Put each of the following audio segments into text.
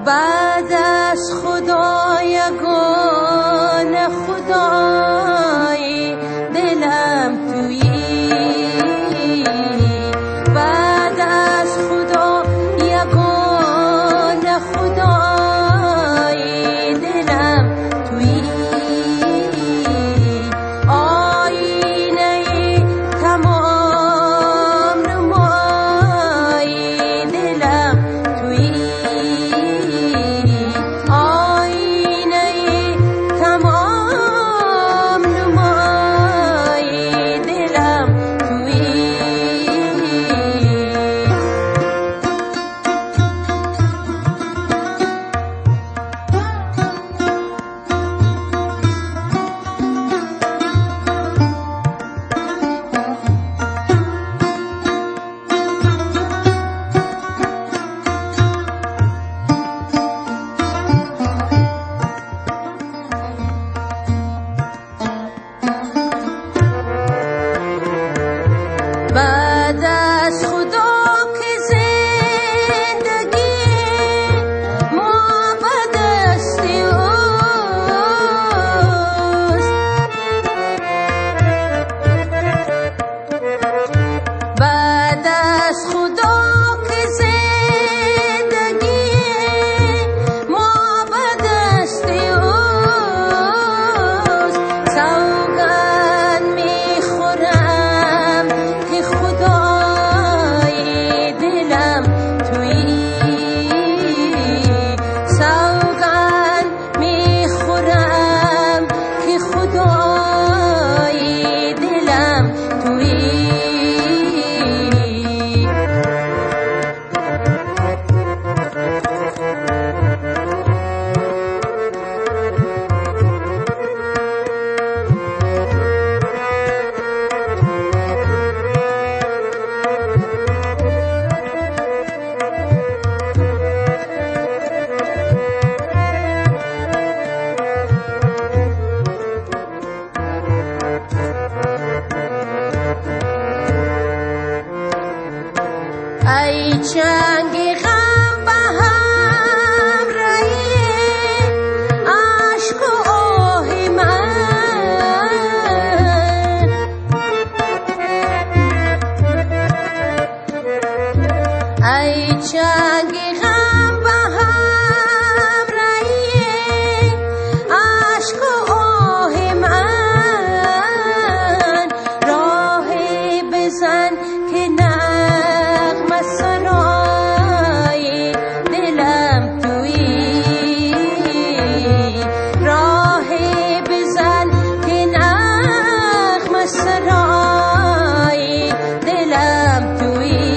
بعد از خدا یگانه خدای دلم تویی، بعد از خدا یگانه خدای دلم تویی، آینه تمام نمای دلم تویی، بعد از خدا که زندگی ما به دست اوست، بعد از خدا که زندگی ما به دست اوست، سوگند میخورم که خدای دلم تویی، سوگند میخورم که خدای دلم تویی. ای چنگ غم به هم رای عشق و آه من، ای چنگ غم به هم رای عشق و آه من، راهی بزن که نغمه سرای دلم تویی، راهی بزن که نغمه سرای دلم تویی.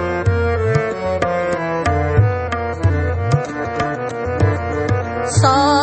So